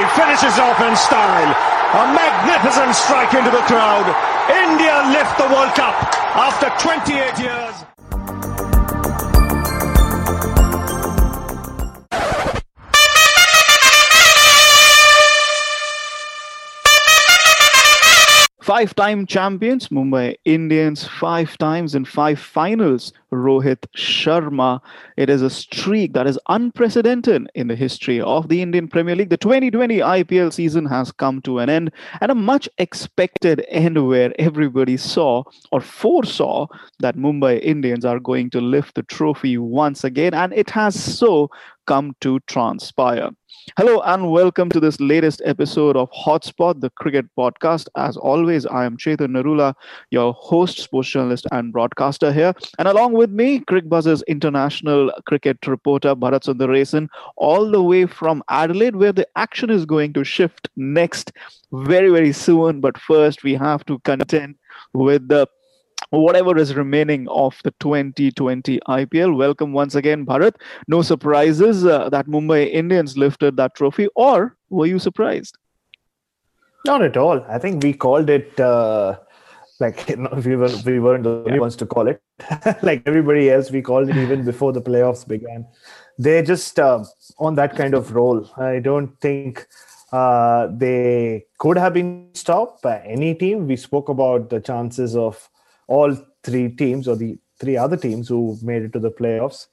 finishes off in style. A magnificent strike into the crowd. India lift the World Cup after 28 years. Five-time champions, Mumbai Indians, 5 times in 5 finals, Rohit Sharma. It is a streak that is unprecedented in the history of the Indian Premier League. The 2020 IPL season has come to an end, and a much expected end where everybody saw or foresaw that Mumbai Indians are going to lift the trophy once again, and it has so come to transpire. Hello and welcome to this latest episode of Hotspot, the cricket podcast. As always, I am Chetan Narula, your host, sports journalist, and broadcaster here. And along with me, CricBuzz's international cricket reporter, Bharat Sundaresan, all the way from Adelaide, where the action is going to shift next very, very soon. But first, we have to contend with the whatever is remaining of the 2020 IPL. Welcome once again, Bharat. No surprises that Mumbai Indians lifted that trophy, or were you surprised? Not at all. I think we called it we weren't the only ones to call it. Like everybody else, we called it even before the playoffs began. They're just on that kind of roll. I don't think they could have been stopped by any team. We spoke about the chances of all three teams or the three other teams who made it to the playoffs.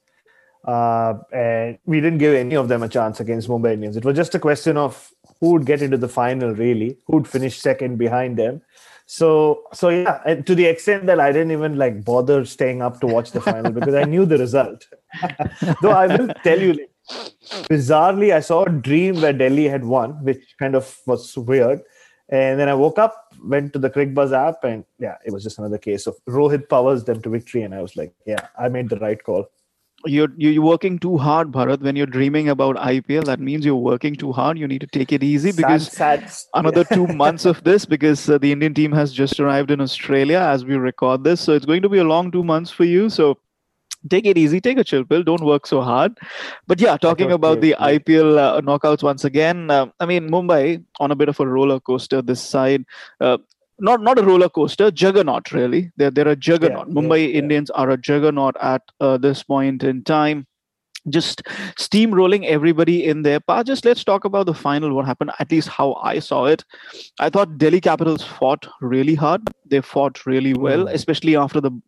And we didn't give any of them a chance against Mumbai Indians. It was just a question of who would get into the final, really, who would finish second behind them. So yeah, and to the extent that I didn't even bother staying up to watch the final because I knew the result. Though I will tell you, bizarrely, I saw a dream where Delhi had won, which kind of was weird. And then I woke up, went to the CricBuzz app, and it was just another case of Rohit powers them to victory. And I was like, I made the right call. You're working too hard, Bharat. When you're dreaming about IPL, that means you're working too hard. You need to take it easy because another 2 months of this, because the Indian team has just arrived in Australia as we record this. So it's going to be a long 2 months for you. So take it easy, take a chill pill, don't work so hard. But talking about the IPL knockouts once again, Mumbai on a bit of a roller coaster this side. Not a roller coaster, juggernaut really. They're a juggernaut. Mumbai Indians are a juggernaut at this point in time. Just steamrolling everybody in their path. Just let's talk about the final, what happened, at least how I saw it. I thought Delhi Capitals fought really hard. They fought really well, especially after the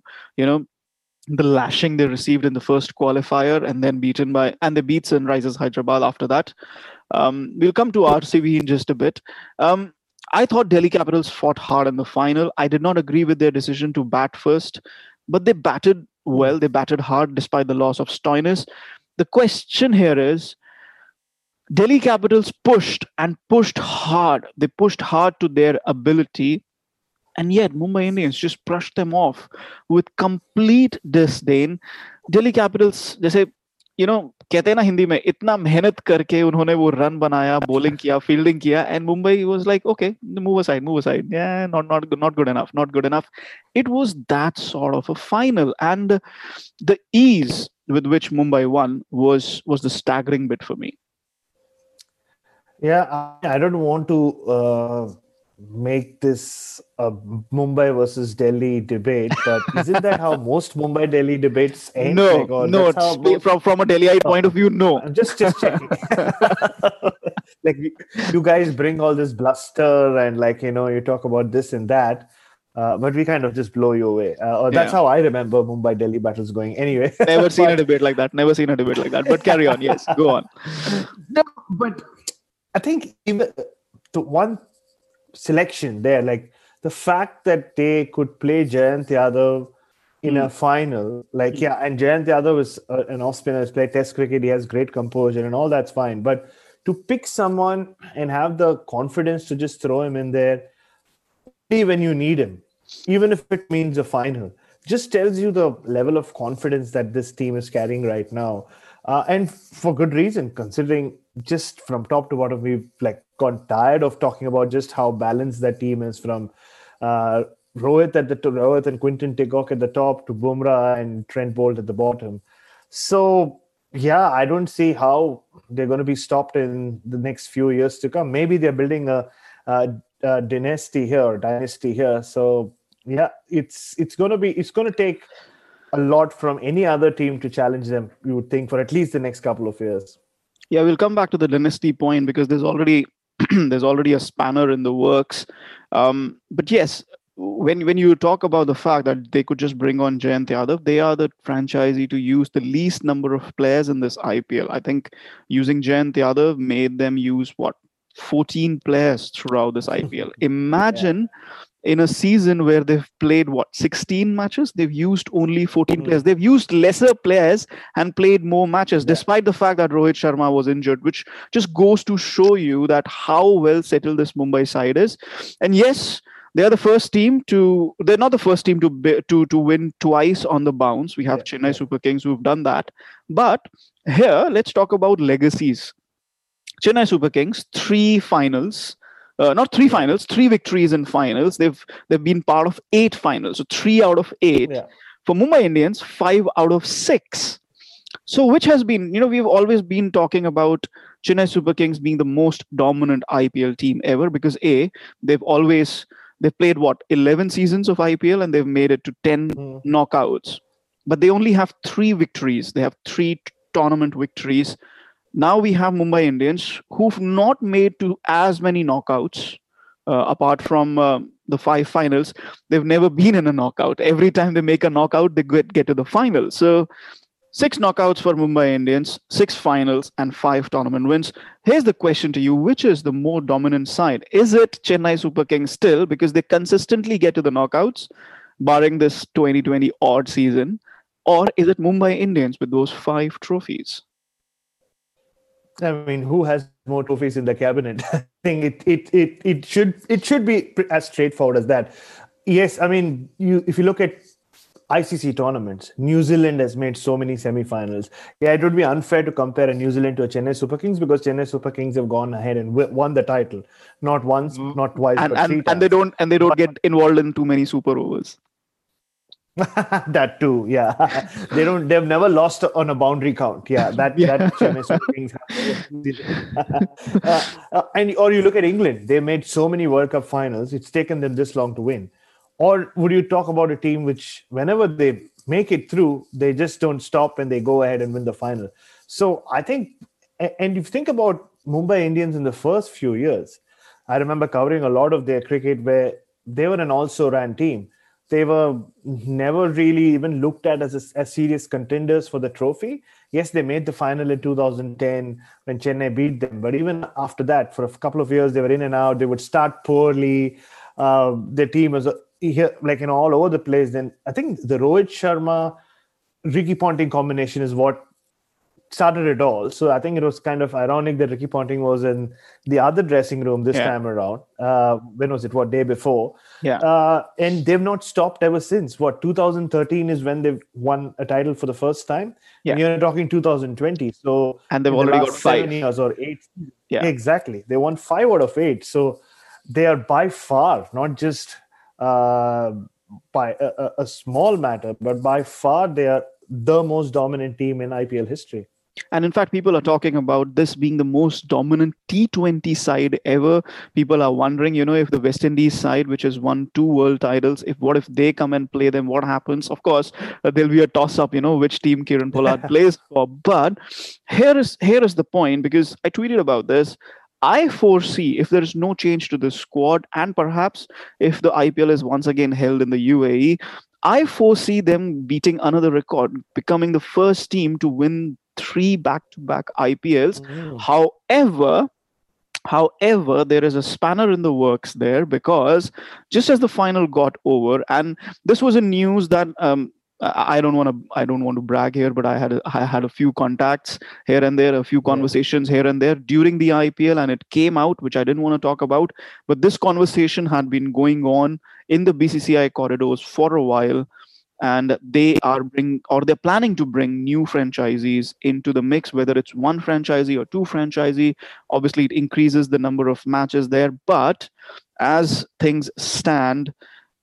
lashing they received in the first qualifier and then they beat Sunrisers Hyderabad after that. We'll come to RCB in just a bit. I thought Delhi Capitals fought hard in the final. I did not agree with their decision to bat first, but they batted well. They batted hard despite the loss of Stoinis. The question here is, Delhi Capitals pushed hard. They pushed hard to their ability. And yet, Mumbai Indians just brushed them off with complete disdain. Delhi Capitals, जैसे कहते हैं ना हिंदी में, इतना मेहनत करके उन्होंने वो रन बनाया, bowling किया, fielding किया, and Mumbai was like, okay, move aside. Yeah, not good enough. It was that sort of a final, and the ease with which Mumbai won was the staggering bit for me. Yeah, I don't want to make this a Mumbai versus Delhi debate, but isn't that how most Mumbai Delhi debates end? No. From a Delhiite point of view, no. I'm just checking. You guys bring all this bluster and you talk about this and that, but we kind of just blow you away. That's how I remember Mumbai Delhi battles going. Anyway, never seen a debate like that. But carry on. Yes, go on. No, but I think even the one selection there, the fact that they could play Jayant Yadav in a final, and Jayant Yadav is an off-spinner, has played Test cricket, he has great composure and all that's fine, but to pick someone and have the confidence to just throw him in there when you need him, even if it means a final, just tells you the level of confidence that this team is carrying right now. And for good reason, considering just from top to bottom, we've got tired of talking about just how balanced that team is, from Rohit and Quinton de Kock at the top to Bumrah and Trent Bolt at the bottom. So Yeah, I don't see how they're going to be stopped in the next few years to come. Maybe they're building a dynasty here. So yeah, it's going to take a lot from any other team to challenge them. You would think for at least the next couple of years. Yeah, we'll come back to the dynasty point because there's already there's already a spanner in the works. But yes, when you talk about the fact that they could just bring on Jayant Yadav, they are the franchisee to use the least number of players in this IPL. I think using Jayant Yadav made them use what 14 players throughout this IPL. Imagine in a season where they've played what 16 matches, they've used only 14 players. They've used lesser players and played more matches, despite the fact that Rohit Sharma was injured, which just goes to show you that how well settled this Mumbai side is. And yes, they're the first team to. They're not the first team to win twice on the bounce. We have Chennai Super Kings who've done that. But here, let's talk about legacies. Chennai Super Kings, 3 finals. Not 3 finals, 3 victories in finals. They've been part of 8 finals, so 3 out of 8. Yeah. For Mumbai Indians, 5 out of 6. So which has been, we've always been talking about Chennai Super Kings being the most dominant IPL team ever because they've played 11 seasons of IPL and they've made it to 10 knockouts. But they only have 3 victories. They have 3 tournament victories. Now we have Mumbai Indians who've not made to as many knockouts apart from the 5 finals. They've never been in a knockout. Every time they make a knockout, they get to the final. So 6 knockouts for Mumbai Indians, 6 finals and 5 tournament wins. Here's the question to you. Which is the more dominant side? Is it Chennai Super Kings still because they consistently get to the knockouts, barring this 2020 odd season? Or is it Mumbai Indians with those 5 trophies? I mean, who has more trophies in the cabinet? I think it should be as straightforward as that. Yes, I mean, if you look at ICC tournaments, New Zealand has made so many semi-finals. Yeah, it would be unfair to compare a New Zealand to a Chennai Super Kings because Chennai Super Kings have gone ahead and won the title, not once, not twice, but 3 times. And they don't get involved in too many super overs. That too, yeah. They've never lost on a boundary count. Yeah, that Chennai Super Kings have. Or you look at England, they made so many World Cup finals. It's taken them this long to win. Or would you talk about a team which, whenever they make it through, they just don't stop and they go ahead and win the final? So I think, and if you think about Mumbai Indians in the first few years, I remember covering a lot of their cricket where they were an also-ran team. They were never really even looked at as serious contenders for the trophy. Yes, they made the final in 2010 when Chennai beat them. But even after that, for a couple of years, they were in and out. They would start poorly. Their team was all over the place. Then I think the Rohit Sharma, Ricky Ponting combination is what started it all. So I think it was kind of ironic that Ricky Ponting was in the other dressing room this time around. When was it? What, day before? Yeah. And they've not stopped ever since. 2013 is when they've won a title for the first time. Yeah. And you're talking 2020. So and they've already got 5 7 years or 8. Yeah, exactly. They won 5 out of 8. So they are by far not just by a small matter, but by far they are the most dominant team in IPL history. And in fact, people are talking about this being the most dominant T20 side ever. People are wondering, if the West Indies side, which has won 2 world titles, what if they come and play them? What happens? Of course, there'll be a toss-up, which team Kieron Pollard plays for. But here is the point, because I tweeted about this. I foresee if there is no change to the squad, and perhaps if the IPL is once again held in the UAE, I foresee them beating another record, becoming the first team to win 3 back-to-back IPLs. However, there is a spanner in the works there, because just as the final got over, and this was a news that I don't want to brag here, but I had a few contacts here and there, a few conversations here and there during the IPL, and it came out, which I didn't want to talk about. But this conversation had been going on in the BCCI corridors for a while, and they're planning to bring new franchisees into the mix, whether it's 1 franchisee or 2 franchisee. Obviously, it increases the number of matches there, but as things stand,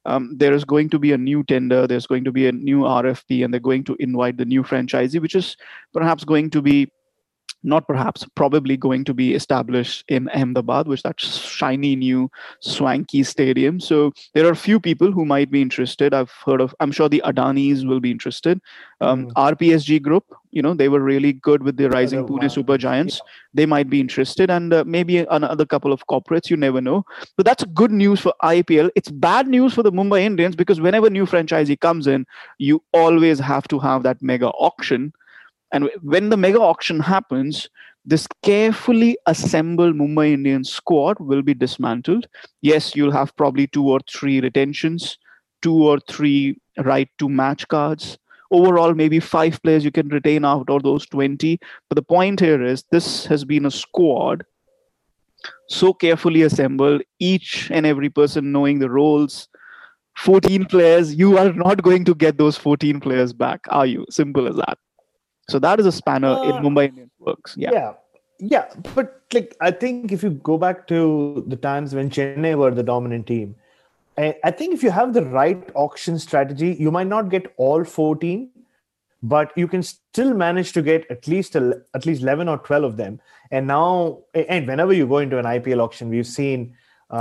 there is going to be a new tender, there's going to be a new RFP, and they're going to invite the new franchisee, which is perhaps going to be not perhaps, probably going to be established in Ahmedabad, which is that shiny new swanky stadium. So there are a few people who might be interested. I'm sure the Adanis will be interested. RPSG Group, they were really good with the rising Pune Super Giants. Yeah. They might be interested, and maybe another couple of corporates, you never know. But that's good news for IPL. It's bad news for the Mumbai Indians, because whenever new franchisee comes in, you always have to have that mega auction. And when the mega auction happens, this carefully assembled Mumbai Indians squad will be dismantled. Yes, you'll have probably 2 or 3 retentions, 2 or 3 right to match cards. Overall, maybe 5 players you can retain out of those 20. But the point here is, this has been a squad so carefully assembled, each and every person knowing the roles. 14 players, you are not going to get those 14 players back, are you? Simple as that. So that is a spanner in Mumbai Indians works. Yeah. But I think if you go back to the times when Chennai were the dominant team, I think if you have the right auction strategy, you might not get all 14, but you can still manage to get at least 11 or 12 of them. And now, and whenever you go into an IPL auction, we've seen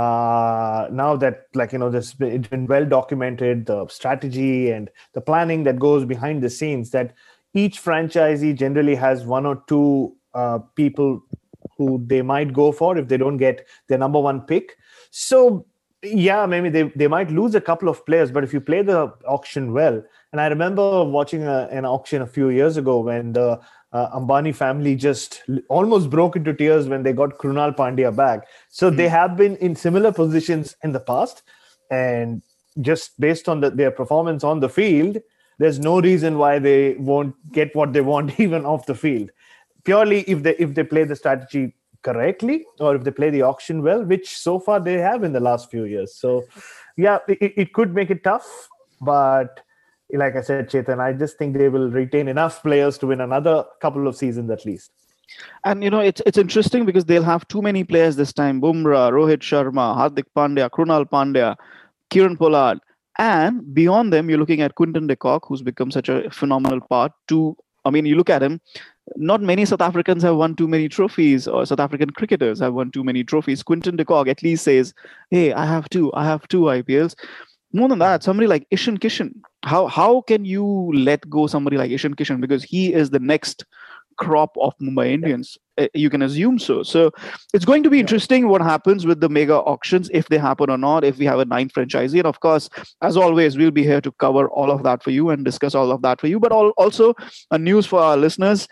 now that it's been well documented, the strategy and the planning that goes behind the scenes, that each franchisee generally has 1 or 2 people who they might go for if they don't get their number 1 pick. So, yeah, maybe they might lose a couple of players, but if you play the auction well, and I remember watching an auction a few years ago when the Ambani family just almost broke into tears when they got Krunal Pandya back. So they have been in similar positions in the past, and just based on their performance on the field, there's no reason why they won't get what they want even off the field. Purely if they play the strategy correctly, or if they play the auction well, which so far they have in the last few years. So, yeah, it could make it tough. But like I said, Chetan, I just think they will retain enough players to win another couple of seasons at least. And, it's interesting because they'll have too many players this time. Bumrah, Rohit Sharma, Hardik Pandya, Krunal Pandya, Kieron Pollard. And beyond them, you're looking at Quinton de Kock, who's become such a phenomenal part. You look at him, not many South Africans have won too many trophies, or South African cricketers have won too many trophies. Quinton de Kock at least says, hey, I have two IPLs. More than that, somebody like Ishan Kishan. How can you let go somebody like Ishan Kishan? Because he is the next crop of Mumbai Indians. You can assume so. So it's going to be interesting what happens with the mega auctions, if they happen or not, if we have a 9th franchisee. And of course, as always, we'll be here to cover all of that for you and discuss all of that for you. But also a news for our listeners.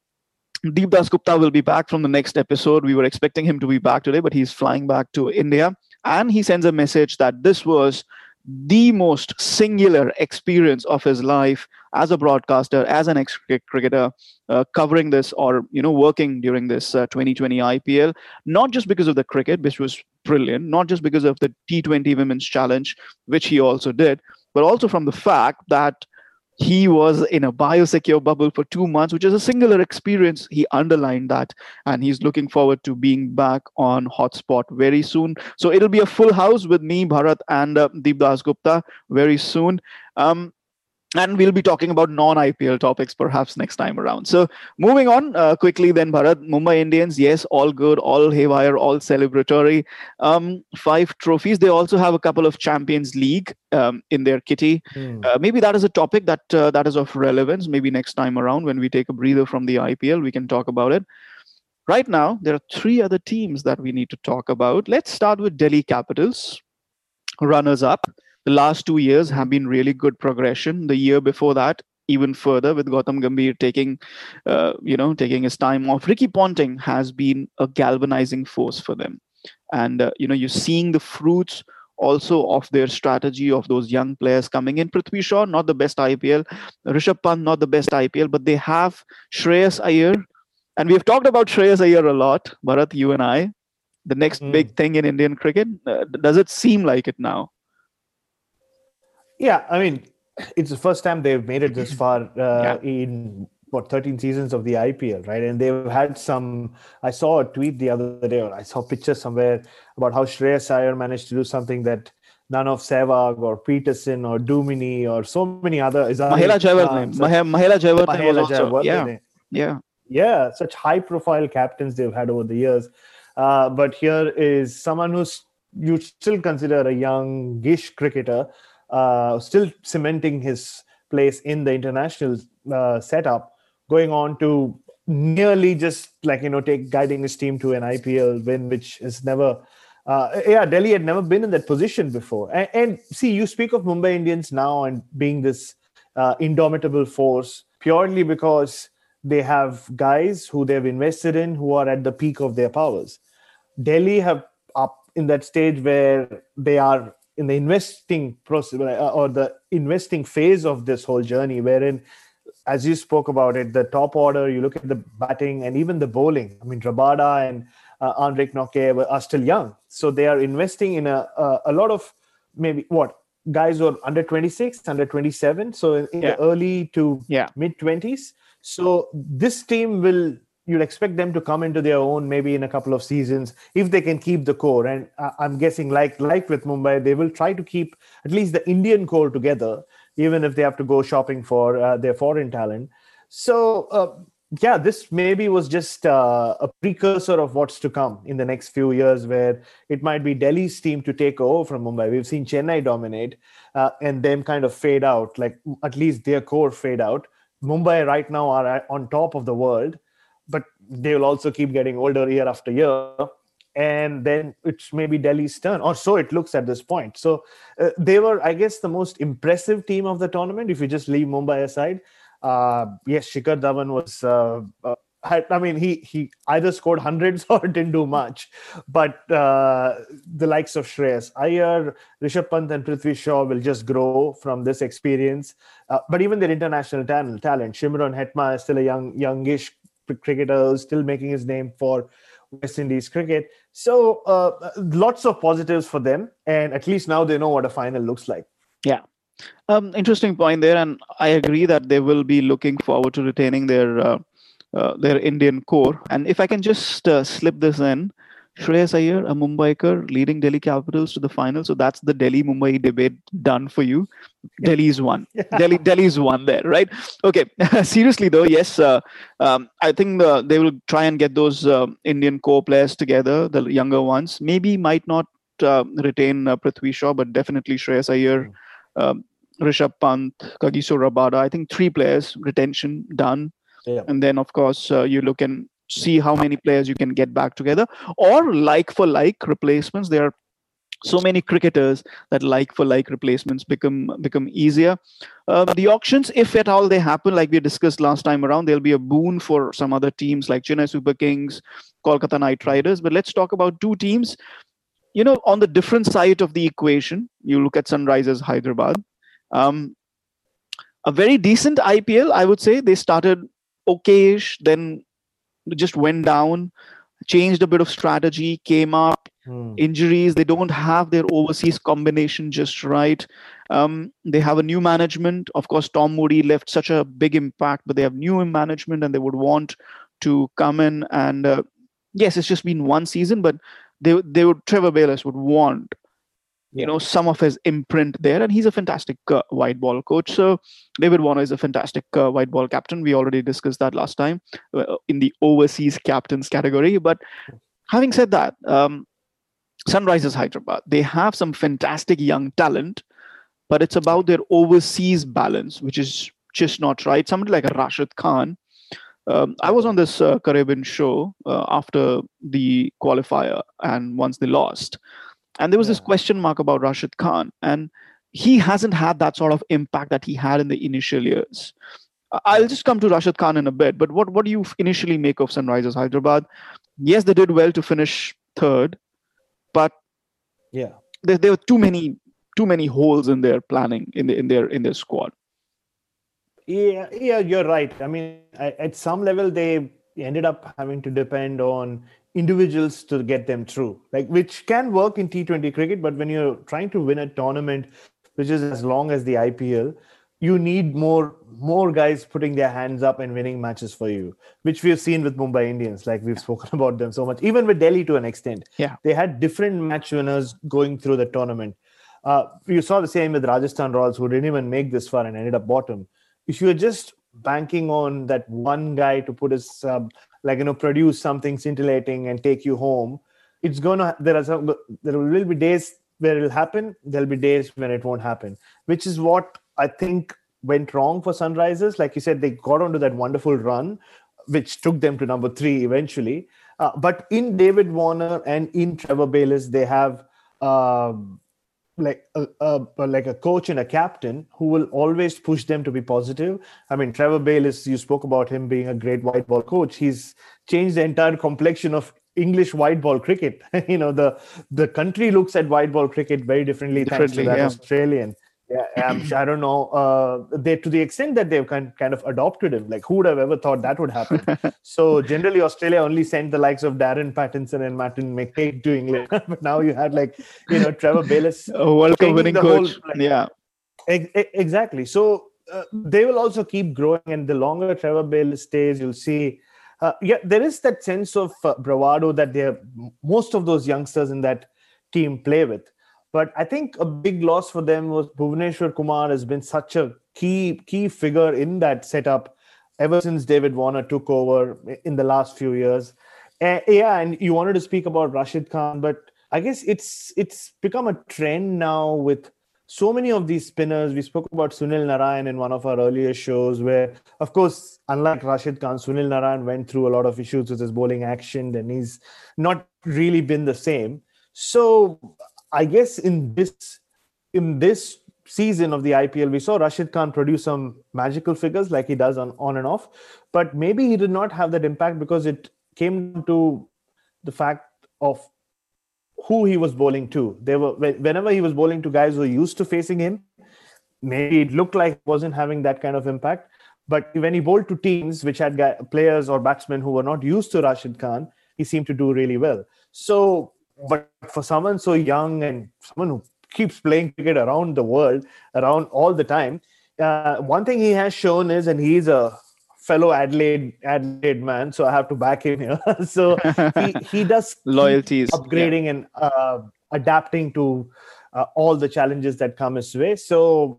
Deep Dasgupta will be back from the next episode. We were expecting him to be back today, but he's flying back to India. And he sends a message that this was the most singular experience of his life as a broadcaster, as an ex-cricketer, covering this or, working during this 2020 IPL, not just because of the cricket, which was brilliant, not just because of the T20 Women's Challenge, which he also did, but also from the fact that he was in a biosecure bubble for 2 months, which is a singular experience. He underlined that, and he's looking forward to being back on Hotspot very soon. So it'll be a full house with me, Bharat, and Deep Dasgupta very soon. And we'll be talking about non-IPL topics perhaps next time around. So moving on quickly then, Bharat, Mumbai Indians, yes, all good, all haywire, all celebratory. 5 trophies. They also have a couple of Champions League in their kitty. Maybe that is a topic that is of relevance. Maybe next time around when we take a breather from the IPL, we can talk about it. Right now, there are 3 other teams that we need to talk about. Let's start with Delhi Capitals, runners-up. The last 2 years have been really good progression. The year before that, even further, with Gautam Gambhir taking his time off. Ricky Ponting has been a galvanizing force for them. And, you're seeing the fruits also of their strategy of those young players coming in. Prithvi Shaw, not the best IPL. Rishabh Pant, not the best IPL. But they have Shreyas Iyer. And we've talked about Shreyas Iyer a lot, Bharat, you and I. The next big thing in Indian cricket. Does it seem like it now? Yeah, I mean, it's the first time they've made it this far in 13 seasons of the IPL, right? And they've had I saw a tweet the other day, or I saw pictures somewhere about how Shreyas Iyer managed to do something that none of Sehwag or Peterson or Dumini or so many other. Mahela Jayawardene. Mahela Jayawardene was also, yeah, such high-profile captains they've had over the years. But here is someone who's you still consider a youngish cricketer, still cementing his place in the international setup, going on to nearly just guiding his team to an IPL win, which is never. Delhi had never been in that position before. And see, you speak of Mumbai Indians now and being this indomitable force purely because they have guys who they've invested in who are at the peak of their powers. Delhi have up in that stage where they are in the investing process or the investing phase of this whole journey, wherein, as you spoke about it, the top order, you look at the batting and even the bowling. I mean, Rabada and Anrich Noke are still young. So they are investing in a lot of guys who are under 26, under 27. So in the early to mid 20s. So this team you'd expect them to come into their own maybe in a couple of seasons if they can keep the core. And I'm guessing like with Mumbai, they will try to keep at least the Indian core together, even if they have to go shopping for their foreign talent. So, this maybe was just a precursor of what's to come in the next few years, where it might be Delhi's team to take over from Mumbai. We've seen Chennai dominate and them kind of fade out, like at least their core fade out. Mumbai right now are on top of the world, but they will also keep getting older year after year. And then it's maybe Delhi's turn, or so it looks at this point. So they were, I guess, the most impressive team of the tournament, if you just leave Mumbai aside. Yes, Shikhar Dhawan was... he either scored hundreds or didn't do much. But the likes of Shreyas Iyer, Rishabh Pant and Prithvi Shaw will just grow from this experience. But even their international talent, Shimron Hetma is still a youngish cricketer, still making his name for West Indies cricket. So lots of positives for them. And at least now they know what a final looks like. Yeah. Interesting point there. And I agree that they will be looking forward to retaining their Indian core. And if I can just slip this in, Shreyas Iyer, a Mumbaiker, leading Delhi Capitals to the final. So that's the Delhi-Mumbai debate done for you. Delhi's won. Delhi's won there, right? Okay. Seriously though, yes. I think they will try and get those Indian core players together, the younger ones. Maybe might not retain Prithvi Shaw, but definitely Shreyas Iyer, Rishabh Pant, Kagiso Rabada. I think 3 players retention done. Yeah. And then, of course, you look and see how many players you can get back together, or like-for-like replacements. There are so many cricketers that like-for-like replacements become easier. The auctions, if at all they happen, like we discussed last time around, they'll be a boon for some other teams like Chennai Super Kings, Kolkata Knight Riders. But let's talk about 2 teams. On the different side of the equation, you look at Sunrisers Hyderabad. A very decent IPL, I would say. They started okay-ish, then just went down, changed a bit of strategy, came up, injuries. They don't have their overseas combination just right. They have a new management. Of course, Tom Moody left such a big impact, but they have new management and they would want to come in. And yes, it's just been one season, but Trevor Bayliss would want some of his imprint there, and he's a fantastic white ball coach. So David Warner is a fantastic white ball captain. We already discussed that last time in the overseas captains category. But having said that, Sunrisers Hyderabad, they have some fantastic young talent, but it's about their overseas balance, which is just not right. Somebody like Rashid Khan. I was on this Caribbean show after the qualifier, and once they lost. And there was this question mark about Rashid Khan, and he hasn't had that sort of impact that he had in the initial years. I'll just come to Rashid Khan in a bit, but what do you initially make of Sunrisers Hyderabad? Yes, they did well to finish 3rd, but there were too many holes in their planning in their squad. Yeah, you're right. I mean, at some level, they ended up having to depend on individuals to get them through, which can work in T20 cricket, but when you're trying to win a tournament which is as long as the IPL, you need more guys putting their hands up and winning matches for you, which we've seen with Mumbai Indians. We've spoken about them so much, even with Delhi to an extent. Yeah, they had different match winners going through the tournament. You saw the same with Rajasthan Royals, who didn't even make this far and ended up bottom. If you're just banking on that one guy to put his produce something scintillating and take you home, it's gonna there will be days where it'll happen. There'll be days when it won't happen, which is what I think went wrong for Sunrisers. Like you said, they got onto that wonderful run, which took them to number 3 eventually. But in David Warner and in Trevor Bayliss, they have like a coach and a captain who will always push them to be positive. I mean, Trevor Bayliss, you spoke about him being a great white ball coach. He's changed the entire complexion of English white ball cricket. The country looks at white ball cricket very differently thanks to that Australian. Yeah, I don't know. They, to the extent that they've kind of adopted him, like who would have ever thought that would happen? So generally, Australia only sent the likes of Darren Pattinson and Martin McCaig to England, but now you had Trevor Bayliss, a World Cup winning coach. Exactly. So they will also keep growing, and the longer Trevor Bayliss stays, you'll see. There is that sense of bravado that most of those youngsters in that team play with. But I think a big loss for them was Bhuvneshwar Kumar has been such a key figure in that setup ever since David Warner took over in the last few years. And you wanted to speak about Rashid Khan, but I guess it's become a trend now with so many of these spinners. We spoke about Sunil Narayan in one of our earlier shows where, of course, unlike Rashid Khan, Sunil Narayan went through a lot of issues with his bowling action, and he's not really been the same. So I guess in this season of the IPL, we saw Rashid Khan produce some magical figures like he does on and off, but maybe he did not have that impact because it came to the fact of who he was bowling to. Whenever he was bowling to guys who were used to facing him, maybe it looked like he wasn't having that kind of impact. But when he bowled to teams which had players or batsmen who were not used to Rashid Khan, he seemed to do really well. So, but for someone so young and someone who keeps playing cricket around the world, around all the time, one thing he has shown is, and he's a fellow Adelaide man, so I have to back him here. So he does loyalties, upgrading and adapting to all the challenges that come his way. So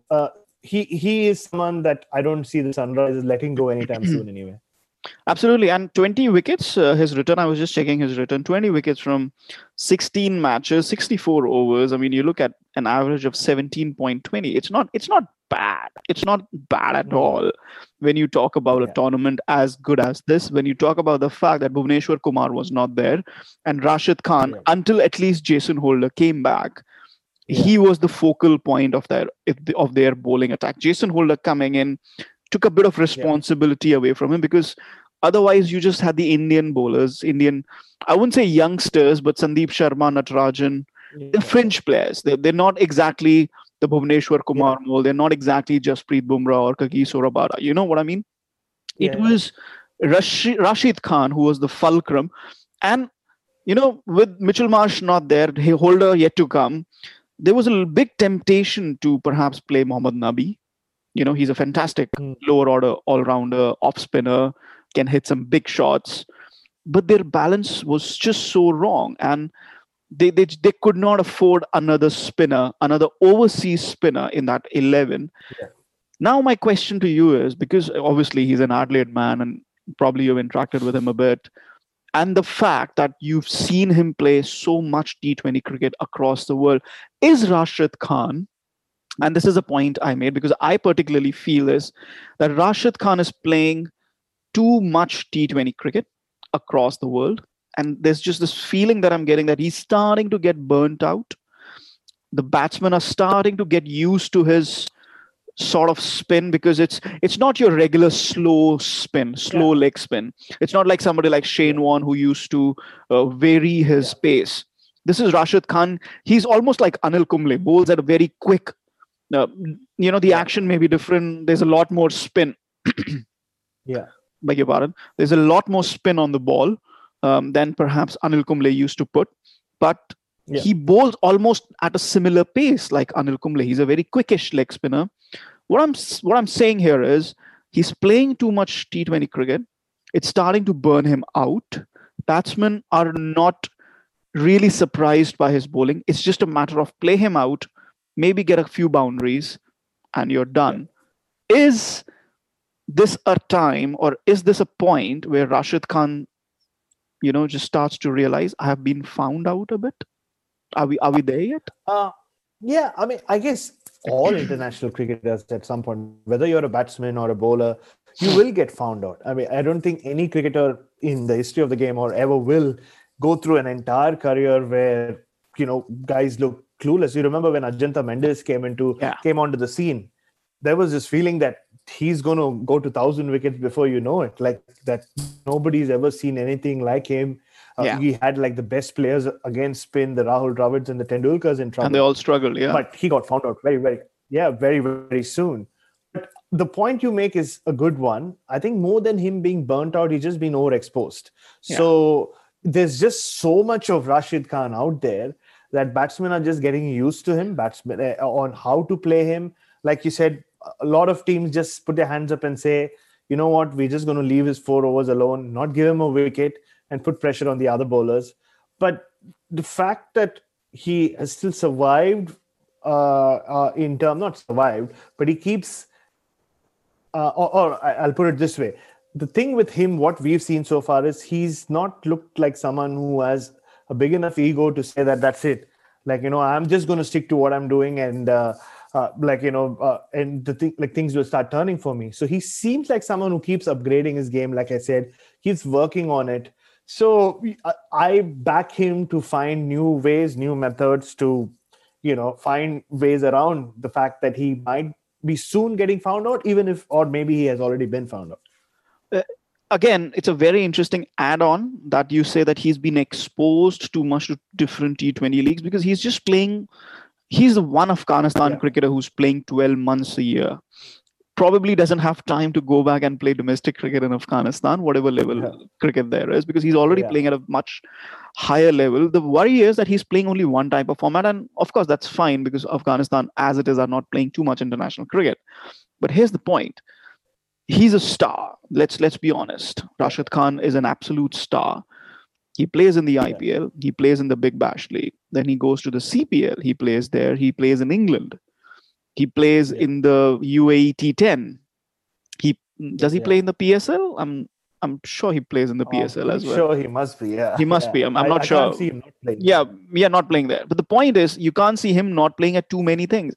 he is someone that I don't see the Sunrisers letting go anytime soon anyway. Absolutely. And 20 wickets, his return, I was just checking his return, 20 wickets from 16 matches, 64 overs. I mean, you look at an average of 17.20. It's not bad. It's not bad at all when you talk about a tournament as good as this, when you talk about the fact that Bhuvneshwar Kumar was not there and Rashid Khan, until at least Jason Holder came back, he was the focal point of their bowling attack. Jason Holder coming in took a bit of responsibility away from him, because otherwise you just had the Indian bowlers, I wouldn't say youngsters, but Sandeep Sharma, Natarajan, they're fringe players. They're not exactly the Bhuvneshwar Kumar mold. They're not exactly Jasprit Bumrah or Kagiso Rabada. You know what I mean? It was Rashid Khan who was the fulcrum. And, with Mitchell Marsh not there, Holder yet to come, there was a big temptation to perhaps play Mohammad Nabi. He's a fantastic lower order all-rounder, off-spinner, can hit some big shots. But their balance was just so wrong. And they could not afford another spinner, another overseas spinner in that 11. Yeah. Now my question to you is, because obviously he's an Adelaide man and probably you've interacted with him a bit, and the fact that you've seen him play so much T20 cricket across the world, is Rashid Khan, and this is a point I made because I particularly feel is that Rashid Khan is playing too much T20 cricket across the world. And there's just this feeling that I'm getting that he's starting to get burnt out. The batsmen are starting to get used to his sort of spin, because it's not your regular slow spin, leg spin. It's not like somebody like Shane Warne who used to vary his pace. This is Rashid Khan. He's almost like Anil Kumble, bowls at a very quick. The action may be different. There's a lot more spin. Beg your pardon. There's a lot more spin on the ball than perhaps Anil Kumble used to put. But he bowls almost at a similar pace like Anil Kumble. He's a very quickish leg spinner. What I'm saying here is he's playing too much T20 cricket. It's starting to burn him out. Batsmen are not really surprised by his bowling. It's just a matter of play him out, maybe get a few boundaries, and you're done. Is this a time, or is this a point where Rashid Khan, just starts to realize I have been found out a bit? Are we there yet? Yeah, I mean, I guess all international cricketers at some point, whether you're a batsman or a bowler, you will get found out. I mean, I don't think any cricketer in the history of the game or ever will go through an entire career where, guys look clueless. You remember when Ajanta Mendes came onto the scene, there was this feeling that he's going to go to 1,000 wickets before you know it. Like that, nobody's ever seen anything like him. He had like the best players against spin, the Rahul Dravids and the Tendulkars in trouble. And they all struggled, yeah. But he got found out very, very soon. But the point you make is a good one. I think more than him being burnt out, he's just been overexposed. Yeah. So there's just so much of Rashid Khan out there that batsmen are just getting used to him, on how to play him. Like you said, a lot of teams just put their hands up and say, you know what, we're just going to leave his 4 overs alone, not give him a wicket, and put pressure on the other bowlers. But the fact that he has still survived not survived, but he keeps, or I'll put it this way. The thing with him, what we've seen so far is he's not looked like someone who has a big enough ego to say that that's it. Like, I'm just going to stick to what I'm doing and, and things will start turning for me. So he seems like someone who keeps upgrading his game. Like I said, keeps working on it. So I back him to find new ways, new methods to, find ways around the fact that he might be soon getting found out, or maybe he has already been found out. Again, it's a very interesting add-on that you say that he's been exposed too much to different T20 leagues, because he's just playing. He's the one Afghanistan cricketer who's playing 12 months a year. Probably doesn't have time to go back and play domestic cricket in Afghanistan, whatever level cricket there is, because he's already playing at a much higher level. The worry is that he's playing only one type of format. And of course, that's fine, because Afghanistan, as it is, are not playing too much international cricket. But here's the point. He's a star. Let's be honest. Rashid Khan is an absolute star. He plays in the IPL. He plays in the Big Bash League. Then he goes to the CPL. He plays there. He plays in England. He plays in the UAE T10. Does he play in the PSL? I'm sure he plays in the PSL as well. Sure, he must be. Yeah, he must be. I'm not sure. I can't see him not playing. Not playing there. But the point is, you can't see him not playing at too many things.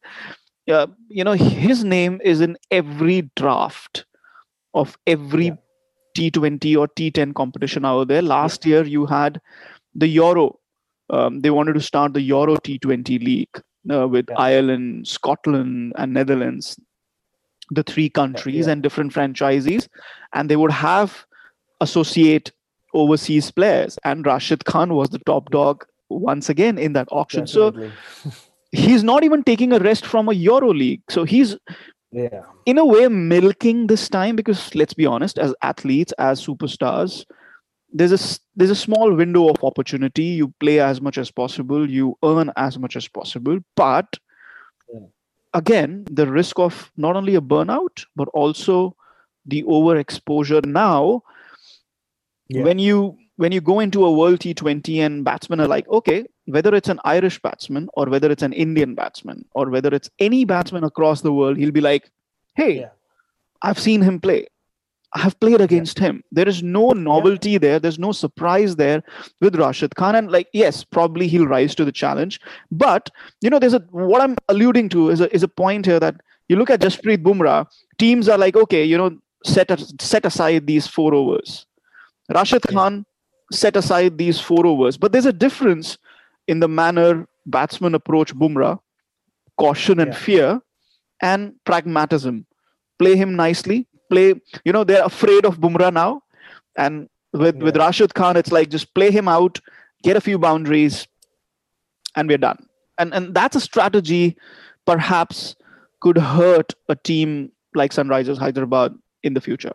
His name is in every draft of every T20 or T10 competition out there. Last year, you had the Euro. They wanted to start the Euro T20 league with Ireland, Scotland, and Netherlands, the 3 countries and different franchisees. And they would have associate overseas players. And Rashid Khan was the top dog once again in that auction. Definitely. So he's not even taking a rest from a Euro league. So he's in a way milking this time, because let's be honest, as athletes, as superstars, there's a small window of opportunity. You play as much as possible, you earn as much as possible, but again, the risk of not only a burnout but also the overexposure now. When you go into a World T20 and batsmen are like, okay, whether it's an Irish batsman or whether it's an Indian batsman or whether it's any batsman across the world, he'll be like, hey, I've seen him play. I have played against him. There is no novelty there. There's no surprise there with Rashid Khan. And yes, probably he'll rise to the challenge. But, what I'm alluding to is a point here that you look at Jasprit Bumrah, teams are like, okay, set aside these 4 overs. Rashid Khan set aside these 4 overs. But there's a difference in the manner batsmen approach Bumrah, caution and fear, and pragmatism. Play him nicely. They're afraid of Bumrah now. And with Rashid Khan, it's like, just play him out, get a few boundaries, and we're done. And that's a strategy perhaps could hurt a team like Sunrisers Hyderabad in the future.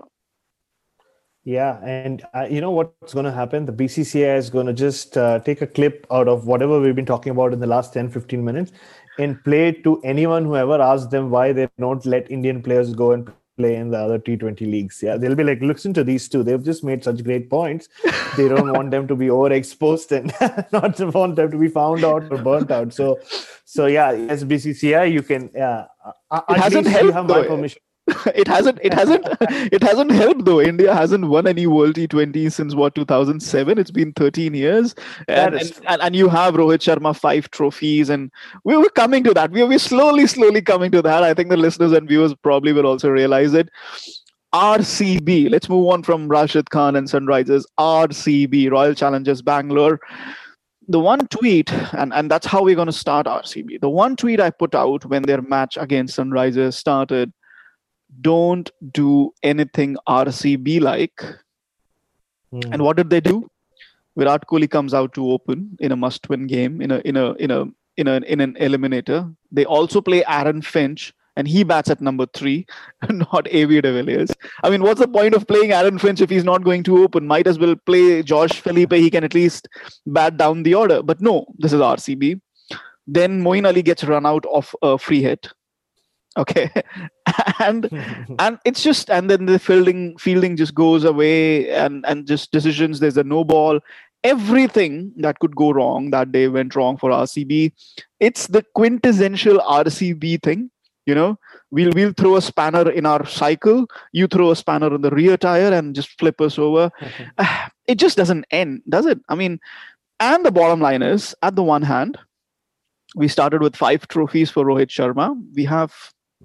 Yeah, and what's going to happen? The BCCI is going to just take a clip out of whatever we've been talking about in the last 10-15 minutes and play it to anyone who ever asks them why they don't let Indian players go and play in the other T20 leagues. Yeah, they'll be like, listen to these two. They've just made such great points. They don't want them to be overexposed and not want them to be found out or burnt out. So yeah, yes, BCCI, you can. Yeah, it hasn't helped. You have my permission. It hasn't helped though. India hasn't won any World T20 since 2007. It's been 13 years, and you have Rohit Sharma 5 trophies, and we're coming to that. We're slowly coming to that. I think the listeners and viewers probably will also realize it. RCB. Let's move on from Rashid Khan and Sunrisers. RCB, Royal Challengers Bangalore. The one tweet, and that's how we're going to start RCB. The one tweet I put out when their match against Sunrisers started: don't do anything RCB like. And what did they do? Virat Kohli comes out to open in a must-win game in an eliminator. They also play Aaron Finch, and he bats at number 3, not A.V. de Villiers. I mean, what's the point of playing Aaron Finch if he's not going to open? Might as well play Josh Felipe. He can at least bat down the order. But no, this is RCB. Then Moeen Ali gets run out of a free hit. Okay, and it's just, and then the fielding just goes away, and just decisions. There's a no ball. Everything that could go wrong that day went wrong for RCB. It's the quintessential RCB thing. You know, we'll throw a spanner in our cycle. You throw a spanner in the rear tire and just flip us over. It just doesn't end, does it? I mean, and the bottom line is, at the one hand, we started with 5 trophies for Rohit Sharma. We have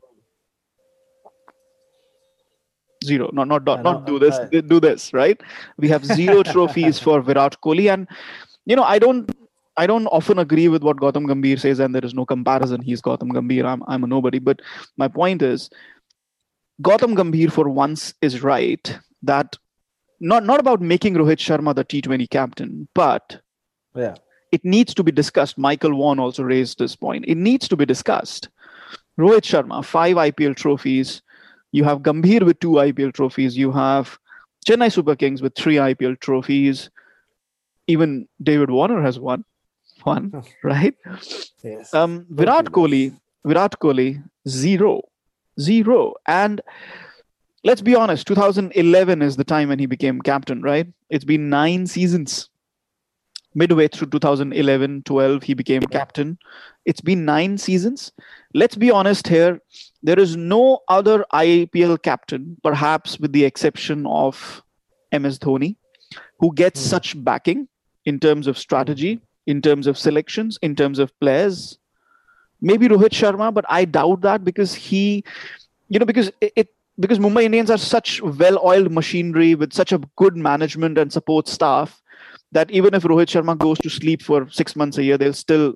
0. Not do this. Do this, right? We have 0 trophies for Virat Kohli, and I don't often agree with what Gautam Gambhir says, and there is no comparison. He's Gautam Gambhir. I'm a nobody. But my point is, Gautam Gambhir for once is right that not about making Rohit Sharma the T20 captain, but it needs to be discussed. Michael Vaughan also raised this point. It needs to be discussed. Rohit Sharma, 5 IPL trophies. You have Gambhir with 2 IPL trophies. You have Chennai Super Kings with 3 IPL trophies. Even David Warner has one, right? Yes. Virat Kohli, 0. And let's be honest, 2011 is the time when he became captain, right? It's been 9 seasons. Midway through 2011-12, he became captain. It's been 9 seasons. Let's be honest here. There is no other IPL captain, perhaps with the exception of MS Dhoni, who gets such backing in terms of strategy, in terms of selections, in terms of players. Maybe Rohit Sharma, but I doubt that because because Mumbai Indians are such well-oiled machinery with such a good management and support staff that even if Rohit Sharma goes to sleep for 6 months a year, they'll still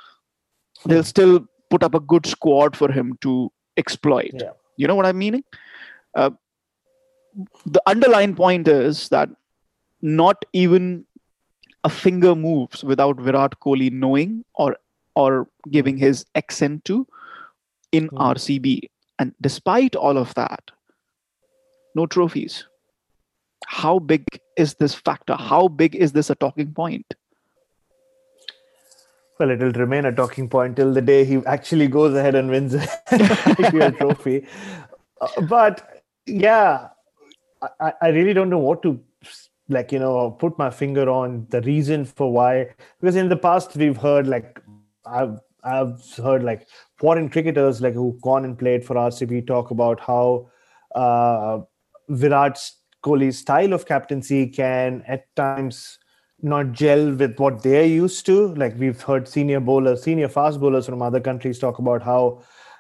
put up a good squad for him to exploit. Yeah. You know what I'm meaning? The underlying point is that not even a finger moves without Virat Kohli knowing or giving his accent to in RCB. And despite all of that, no trophies. How big is this factor? How big is this a talking point? Well, it will remain a talking point till the day he actually goes ahead and wins an IPL trophy. But yeah, I really don't know what to put my finger on the reason for why. Because in the past we've heard I've heard foreign cricketers who've gone and played for RCB talk about how Virat Kohli's style of captaincy can at times not gel with what they're used to. We've heard senior fast bowlers from other countries talk about how,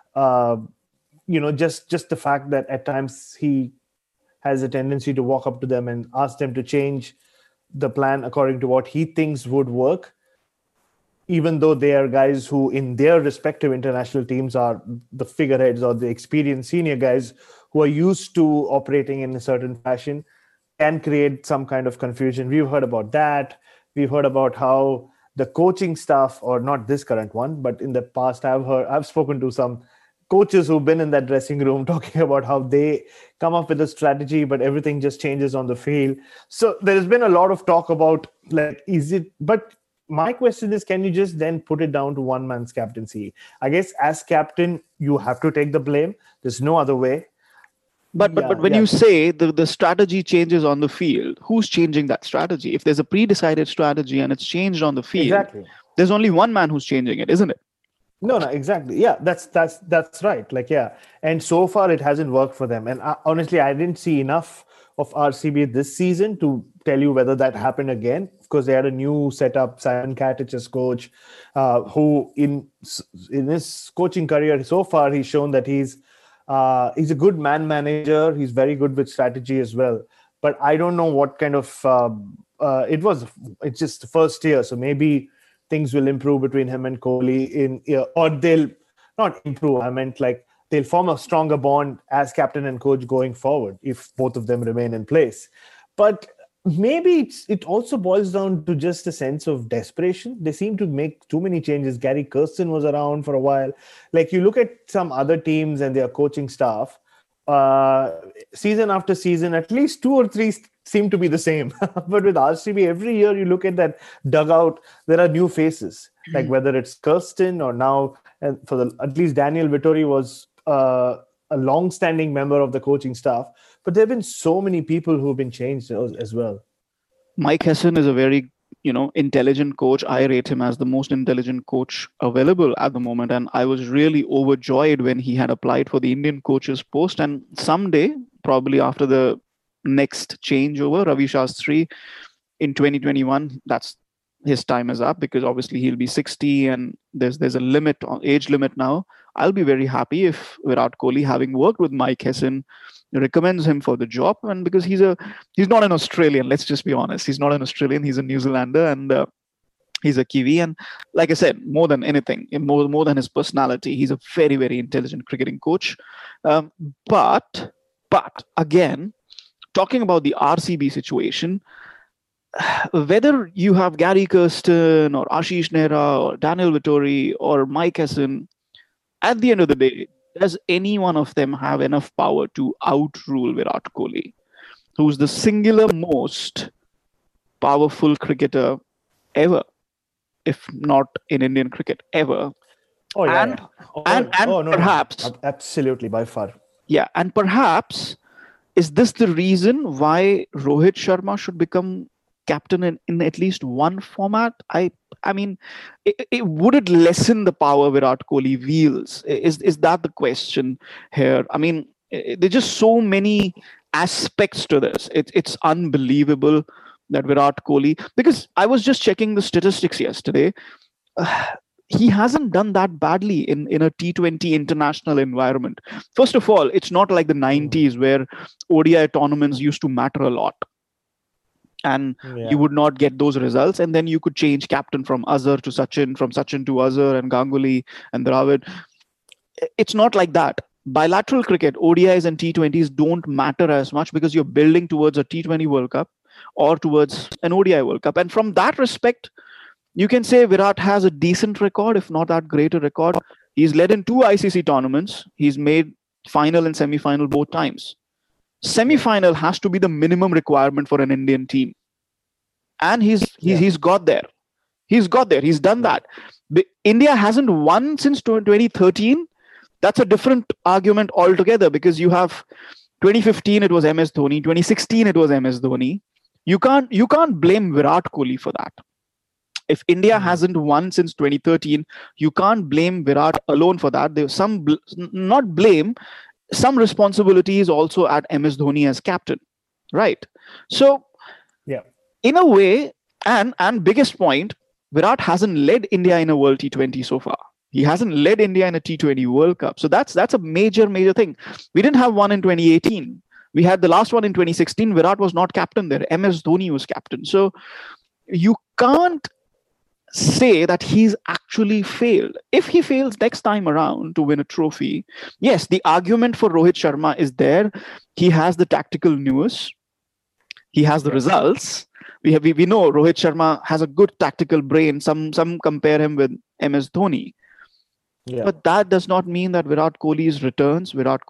just the fact that at times he has a tendency to walk up to them and ask them to change the plan according to what he thinks would work, even though they are guys who in their respective international teams are the figureheads or the experienced senior guys who are used to operating in a certain fashion, can create some kind of confusion. We've heard about that. We've heard about how the coaching staff, or not this current one, but in the past I've spoken to some coaches who've been in that dressing room talking about how they come up with a strategy, but everything just changes on the field. So there's been a lot of talk about but my question is, can you just then put it down to one man's captaincy? I guess as captain, you have to take the blame. There's no other way. But when you say the strategy changes on the field, who's changing that strategy? If there's a pre-decided strategy and it's changed on the field, there's only one man who's changing it, isn't it? No, exactly. Yeah, that's right. Like, yeah. And so far it hasn't worked for them. And honestly, I didn't see enough of RCB this season to tell you whether that happened again. Of course, they had a new setup, Simon Katic as coach, who in his coaching career so far, he's shown that he's a good man manager. He's very good with strategy as well. But I don't know what kind of it's just the first year, so maybe things will improve between him and Kohli or they'll not improve. I meant like they'll form a stronger bond as captain and coach going forward if both of them remain in place. But maybe it also boils down to just a sense of desperation. They seem to make too many changes. Gary Kirsten was around for a while. Like you look at some other teams and their coaching staff, season after season, at least 2 or 3 seem to be the same. But with RCB, every year you look at that dugout, there are new faces. Like whether it's Kirsten or now, and at least Daniel Vittori was a long-standing member of the coaching staff. But there have been so many people who have been changed as well. Mike Hesson is a very, intelligent coach. I rate him as the most intelligent coach available at the moment. And I was really overjoyed when he had applied for the Indian coach's post. And someday, probably after the next changeover, Ravi Shastri in 2021, that's his time is up because obviously he'll be 60 and there's a age limit now. I'll be very happy if Virat Kohli, having worked with Mike Hesson, recommends him for the job. And because he's not an Australian, let's just be honest, he's not an Australian, he's a New Zealander and he's a Kiwi. And like I said, more than anything, more than his personality, he's a very, very intelligent cricketing coach. But again, talking about the RCB situation, whether you have Gary Kirsten or Ashish Nehra or Daniel Vittori or Mike Hesson, at the end of the day, does any one of them have enough power to outrule Virat Kohli, who's the singular most powerful cricketer ever, if not in Indian cricket ever? Oh, yeah. Perhaps... Absolutely, by far. Yeah, and perhaps, is this the reason why Rohit Sharma should become captain in at least one format? I mean, would it lessen the power Virat Kohli wields? Is that the question here? I mean, there's just so many aspects to this. It's unbelievable that Virat Kohli, because I was just checking the statistics yesterday, he hasn't done that badly in a T20 international environment. First of all, it's not like the 90s where ODI tournaments used to matter a lot. And you would not get those results. And then you could change captain from Azhar to Sachin, from Sachin to Azhar and Ganguly and Dravid. It's not like that. Bilateral cricket, ODIs and T20s don't matter as much because you're building towards a T20 World Cup or towards an ODI World Cup. And from that respect, you can say Virat has a decent record, if not that great a record. He's led in 2 ICC tournaments. He's made final and semi-final both times. Semi-final has to be the minimum requirement for an Indian team. And he's got there. He's got there. He's done that. India hasn't won since 2013. That's a different argument altogether because you have 2015, it was MS Dhoni. 2016, it was MS Dhoni. You can't blame Virat Kohli for that. If India hasn't won since 2013, you can't blame Virat alone for that. There's not blame, some responsibility is also at MS Dhoni as captain, right? So, in a way, and biggest point, Virat hasn't led India in a World T20 so far. He hasn't led India in a T20 World Cup. So that's a major thing. We didn't have one in 2018. We had the last one in 2016. Virat was not captain there. MS Dhoni was captain. So you can't say that he's actually failed. If he fails next time around to win a trophy, yes, the argument for Rohit Sharma is there. He has the tactical nous. He has the results. We know Rohit Sharma has a good tactical brain. Some compare him with MS Dhoni. Yeah. But that does not mean that Virat Kohli's returns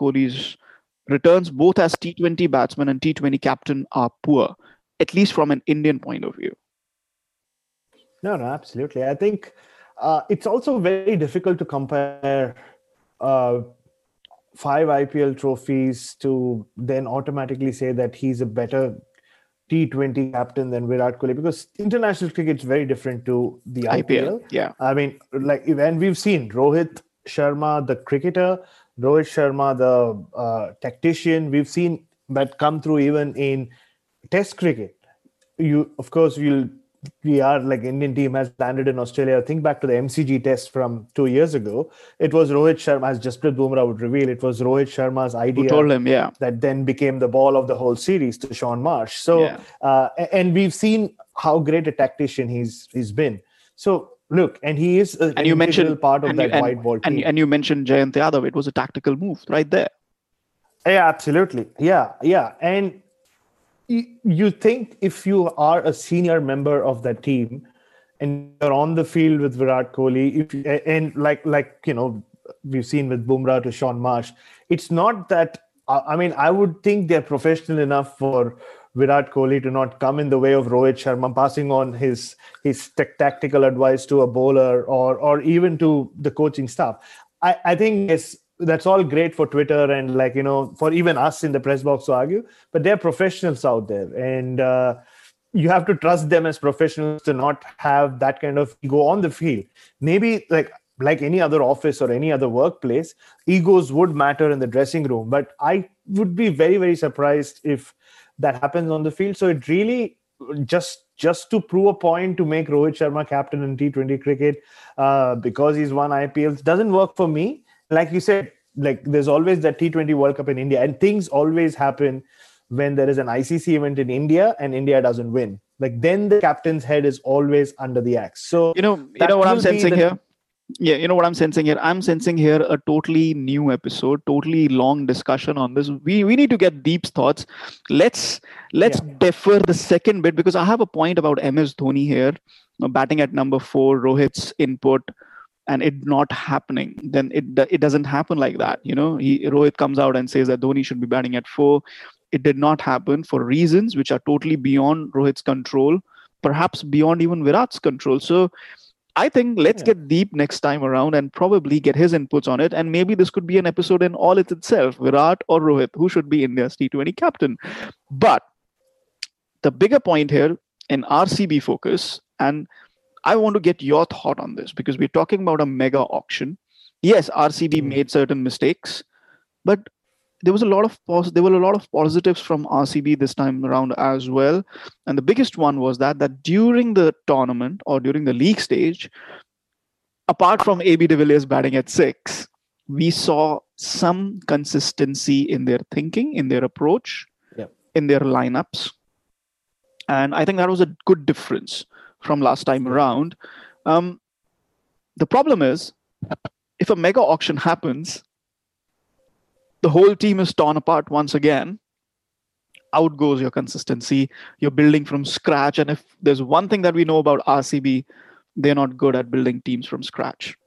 both as T20 batsman and T20 captain are poor, at least from an Indian point of view. No, absolutely. I think it's also very difficult to compare 5 IPL trophies to then automatically say that he's a better T20 captain than Virat Kohli, because international cricket is very different to the IPL. Yeah. I mean, and we've seen Rohit Sharma, the cricketer, Rohit Sharma, the tactician. We've seen that come through even in Test cricket. Of course, we are like Indian team has landed in Australia. Think back to the MCG test from 2 years ago. It was Rohit Sharma, as Jasprit Bumrah would reveal, it was Rohit Sharma's idea. Who told him, that then became the ball of the whole series to Sean Marsh. So, and we've seen how great a tactician he's been. So look, and he is an integral part of that white ball team. And you mentioned Jayant Yadav. It was a tactical move right there. Yeah, absolutely. Yeah. And you think if you are a senior member of that team and you're on the field with Virat Kohli, and we've seen with Bumrah to Sean Marsh, it's not that. I mean, I would think they're professional enough for Virat Kohli to not come in the way of Rohit Sharma, passing on his tactical advice to a bowler or even to the coaching staff. I think that's all great for Twitter and for even us in the press box to argue, but they're professionals out there, and you have to trust them as professionals to not have that kind of ego on the field. Maybe like any other office or any other workplace, egos would matter in the dressing room, but I would be very, very surprised if that happens on the field. So it really just to prove a point to make Rohit Sharma captain in T20 cricket because he's won IPLs doesn't work for me. Like you said, there's always that T20 World Cup in India, and things always happen when there is an ICC event in India and India doesn't win. Then the captain's head is always under the axe. So you know what I'm sensing here. Yeah, you know what I'm sensing here? I'm sensing here a totally new episode, totally long discussion on this. We need to get Deep's thoughts. Let's defer the second bit, because I have a point about MS Dhoni here, batting at number 4, Rohit's input, and it not happening. Then it doesn't happen like that. Rohit comes out and says that Dhoni should be batting at 4. It did not happen for reasons which are totally beyond Rohit's control, perhaps beyond even Virat's control. So I think let's get Deep next time around and probably get his inputs on it. And maybe this could be an episode in all itself, Virat or Rohit, who should be India's T20 captain. But the bigger point here in RCB focus, and I want to get your thought on this, because we're talking about a mega auction. Yes, RCB made certain mistakes, but there were a lot of positives from RCB this time around as well. And the biggest one was that during the tournament or during the league stage, apart from AB de Villiers batting at 6, we saw some consistency in their thinking, in their approach, in their lineups. And I think that was a good difference from last time around. The problem is, if a mega auction happens, the whole team is torn apart once again. Out goes your consistency. You're building from scratch. And if there's one thing that we know about RCB, they're not good at building teams from scratch.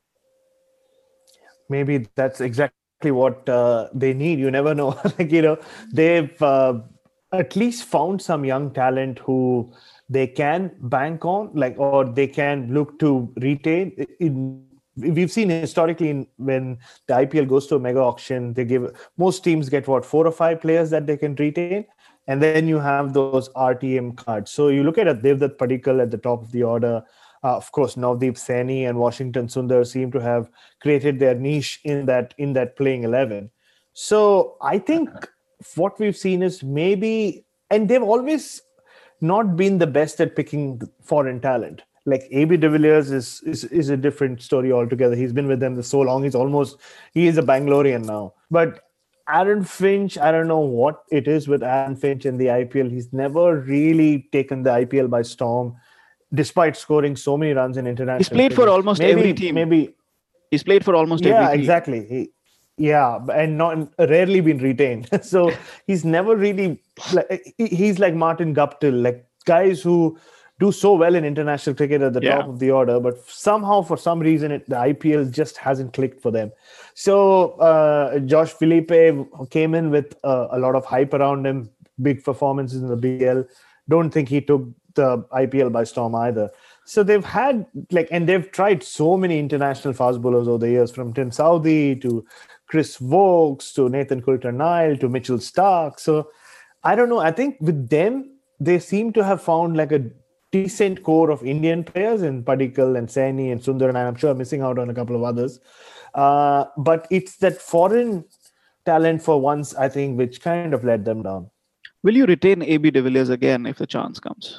Maybe that's exactly what they need. You never know. They've at least found some young talent who they can bank on, or they can look to retain. We've seen historically when the IPL goes to a mega auction, most teams get 4 or 5 players that they can retain, and then you have those RTM cards. So you look at Devdutt Padikkal at the top of the order. Of course, Navdeep Saini and Washington Sundar seem to have created their niche in that playing 11. So I think what we've seen is maybe, and they've always not been the best at picking foreign talent. AB de Villiers is a different story altogether. He's been with them so long. He is a Bangalorean now. But Aaron Finch, I don't know what it is with Aaron Finch in the IPL. He's never really taken the IPL by storm, despite scoring so many runs in international. He's played for almost every team. He's played for almost every team. Yeah, exactly. And not rarely been retained. So he's never really. He's like Martin Guptill, guys who do so well in international cricket at the top of the order, but somehow, for some reason, the IPL just hasn't clicked for them. So Josh Philippe came in with a lot of hype around him, big performances in the BL. Don't think he took the IPL by storm either. So they've had and they've tried so many international fast bowlers over the years, from Tim Southee to Chris Vokes to Nathan Coulter-Nile to Mitchell Starc. So I don't know. I think with them, they seem to have found like a decent core of Indian players in Padikkal and Saini and Sundar, and I'm sure I'm missing out on a couple of others. But it's that foreign talent for once, I think, which kind of let them down. Will you retain AB de Villiers again if the chance comes?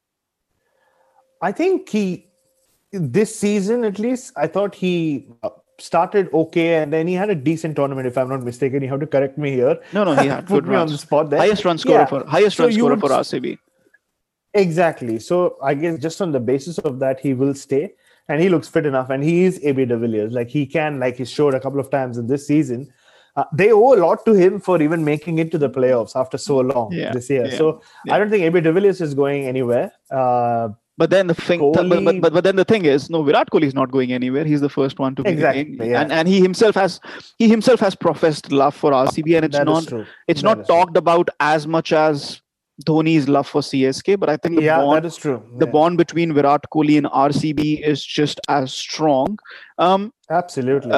I think this season at least, I thought he started okay, and then he had a decent tournament. If I'm not mistaken, you have to correct me here. No, he had Put good me runs. on the spot there. Highest run scorer for RCB. Exactly. So I guess just on the basis of that, he will stay, and he looks fit enough. And he is AB de Villiers. Like he showed a couple of times in this season. They owe a lot to him for even making it to the playoffs after so long this year. So I don't think AB de Villiers is going anywhere. But then the thing, but then the thing is, no, Virat Kohli is not going anywhere. He's the first one to be and he himself has professed love for RCB, and it's not talked about as much as Dhoni's love for CSK. But I think that is true. The bond between Virat Kohli and RCB is just as strong. Absolutely.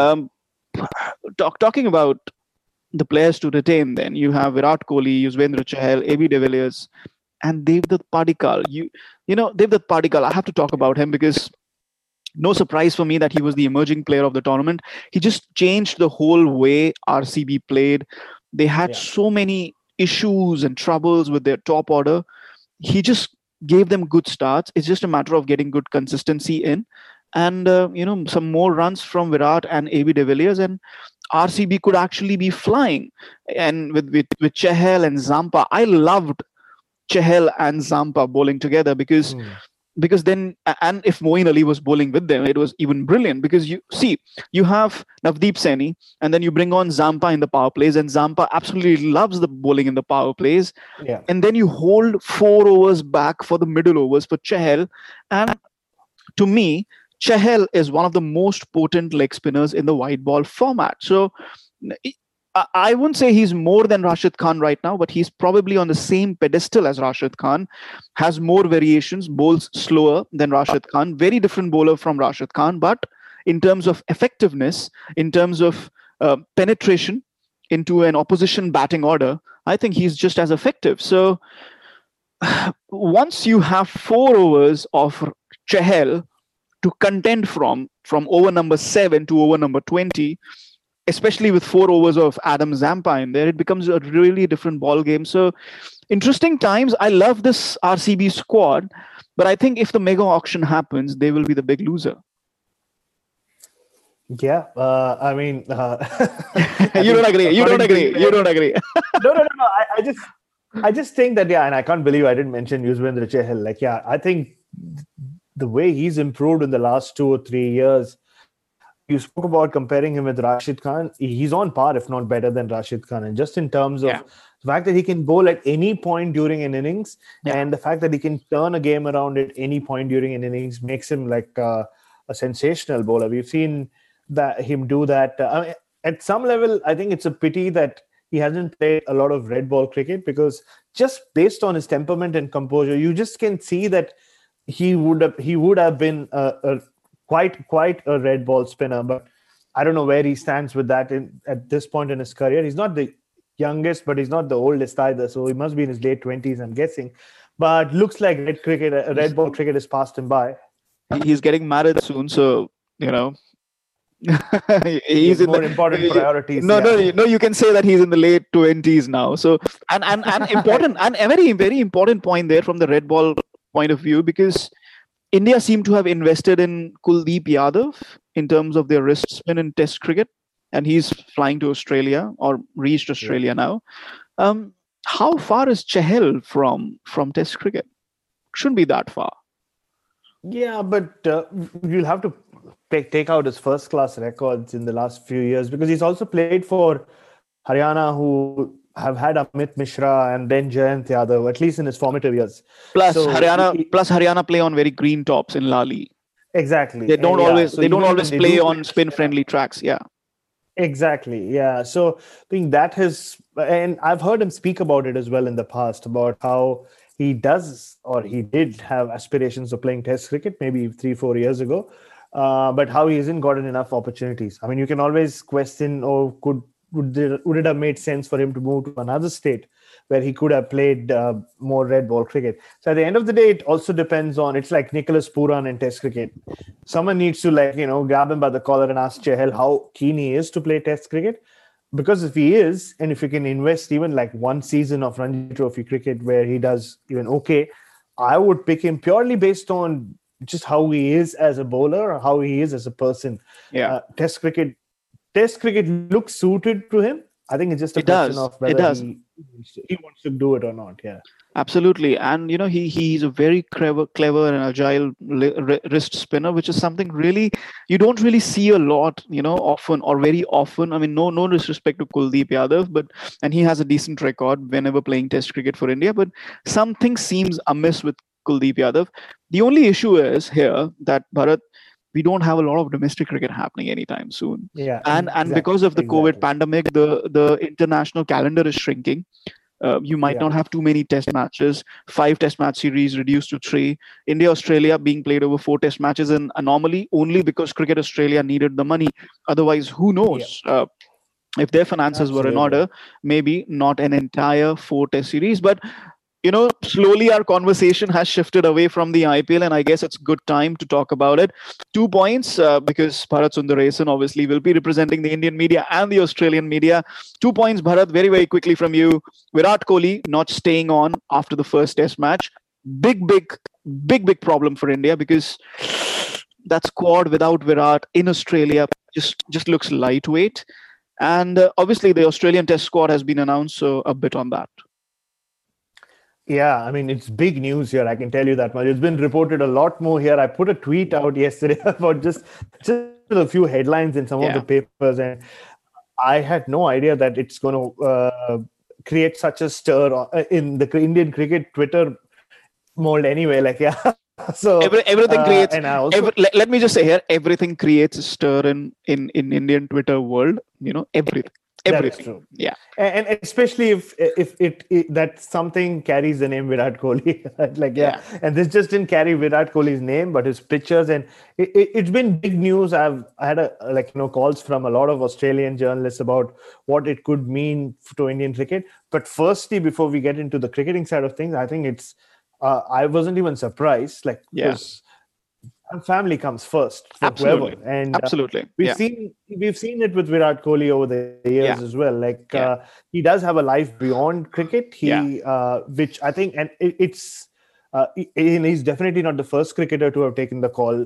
Talking about the players to retain, then you have Virat Kohli, Yuzvendra Chahal, AB de Villiers, and Devdutt Padikkal. Devdutt Padikkal, I have to talk about him because no surprise for me that he was the emerging player of the tournament. He just changed the whole way RCB played. They had so many issues and troubles with their top order. He just gave them good starts. It's just a matter of getting good consistency in. And, some more runs from Virat and AB de Villiers, and RCB could actually be flying. And with Chahal and Zampa, I loved Chahal and Zampa bowling together because then, and if Moeen Ali was bowling with them, it was even brilliant because you have Navdeep Saini, and then you bring on Zampa in the power plays, and Zampa absolutely loves the bowling in the power plays. Yeah. And then you hold 4 overs back for the middle overs for Chahal. And to me, Chahal is one of the most potent leg spinners in the white ball format. So I wouldn't say he's more than Rashid Khan right now, but he's probably on the same pedestal as Rashid Khan, has more variations, bowls slower than Rashid Khan, very different bowler from Rashid Khan. But in terms of effectiveness, in terms of penetration into an opposition batting order, I think he's just as effective. So once you have 4 overs of Chahal to contend from over number 7 to over number 20, especially with 4 overs of Adam Zampa in there, it becomes a really different ball game. So interesting times. I love this RCB squad, but I think if the mega auction happens, they will be the big loser. Yeah, I mean, you don't agree. You don't agree. No. I just think that, and I can't believe I didn't mention Yuzvendra Chahal. I think the way he's improved in the last 2 or 3 years, you spoke about comparing him with Rashid Khan. He's on par, if not better than Rashid Khan. And just in terms of the fact that he can bowl at any point during an innings, and the fact that he can turn a game around at any point during an innings makes him like a sensational bowler. We've seen him do that. At some level, I think it's a pity that he hasn't played a lot of red ball cricket, because just based on his temperament and composure, you just can see that he would have been quite a red ball spinner. But I don't know where he stands with that at this point in his career. He's not the youngest, but he's not the oldest either. So he must be in his late 20s, I'm guessing. But looks like red ball cricket has passed him by. He's getting married soon, so he's in more important priorities. No, you can say that he's in the late 20s now. So and important and a very, very important point there from the red ball point of view, because India seem to have invested in Kuldeep Yadav in terms of their wrist spin in Test cricket, and he's flying to Australia or reached Australia now. How far is Chahal from Test cricket? Shouldn't be that far. Yeah, but you'll have to take out his first-class records in the last few years, because he's also played for Haryana, who have had Amit Mishra and then Jayant Yadav, at least in his formative years. Plus Haryana play on very green tops in Lali. Exactly. They don't always play on spin-friendly tracks. Yeah. Exactly. Yeah. So I think that has, and I've heard him speak about it as well in the past, about how he did have aspirations of playing Test cricket maybe 3-4 years ago. but how he hasn't gotten enough opportunities. I mean, you can always question, would it have made sense for him to move to another state where he could have played more red ball cricket? So at the end of the day, it also depends on, it's like Nicholas Pooran in Test cricket. Someone needs to grab him by the collar and ask Chahal how keen he is to play Test cricket. Because if he is, and if you can invest even like one season of Ranji Trophy cricket where he does even okay, I would pick him purely based on just how he is as a bowler or how he is as a person. Yeah. Test cricket looks suited to him. I think it's just a question of whether he wants to do it or not. Yeah. Absolutely. And, he's a very clever and agile wrist spinner, which is something really you don't really see a lot, often or very often. I mean, no disrespect to Kuldeep Yadav, and he has a decent record whenever playing Test cricket for India, but something seems amiss with Kuldeep Yadav. The only issue is here that Bharat, we don't have a lot of domestic cricket happening anytime soon. Yeah. And because of the COVID pandemic, the international calendar is shrinking. You might not have too many test matches. 5 test match series reduced to 3. India-Australia being played over 4 test matches, an anomaly only because Cricket Australia needed the money. Otherwise, who knows? If their finances were in order, maybe not an entire 4 test series. But slowly our conversation has shifted away from the IPL, and I guess it's good time to talk about it. 2 points, because Bharat Sundaresan obviously will be representing the Indian media and the Australian media. 2 points, Bharat, very, very quickly from you. Virat Kohli not staying on after the first test match. Big problem for India, because that squad without Virat in Australia just looks lightweight. And obviously the Australian test squad has been announced, so a bit on that. Yeah, I mean, it's big news here. I can tell you that much. It's been reported a lot more here. I put a tweet out yesterday about just a few headlines in some of the papers, and I had no idea that it's going to create such a stir in the Indian cricket Twitter mold anyway. So everything creates. And I also, let me just say here, everything creates a stir in Indian Twitter world. Everything. That is true. Yeah, and especially if that something carries the name Virat Kohli, and this just didn't carry Virat Kohli's name, but his pictures, and it's been big news. I had calls from a lot of Australian journalists about what it could mean to Indian cricket. But firstly, before we get into the cricketing side of things, I think it's I wasn't even surprised, because family comes first for absolutely. whoever. And absolutely, we've seen it with Virat Kohli over the years as well. He does have a life beyond cricket. Which I think, and it's he's definitely not the first cricketer to have taken the call